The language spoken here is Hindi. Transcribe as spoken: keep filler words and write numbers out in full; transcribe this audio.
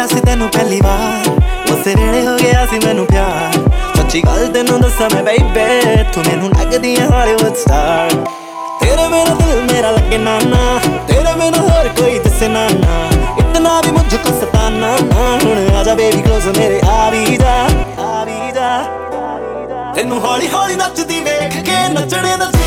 सी तेनू पहली बार, उस वेले हो गया सी मैनू प्यार। सच्ची गल तेनू दस्सां मैं बेबे, तू मैनू लगदी है हॉलीवुड स्टार। तेरे बिना दिल मेरा लगे ना ना, तेरे बिना होर कोई दिसे ना ना, इतना भी मुझको सताना ना। हुण आजा बेबी क्लोज मेरे आ भी जा, आ भी जा। तेनू हौली हौली नचदी वेख के नचने दा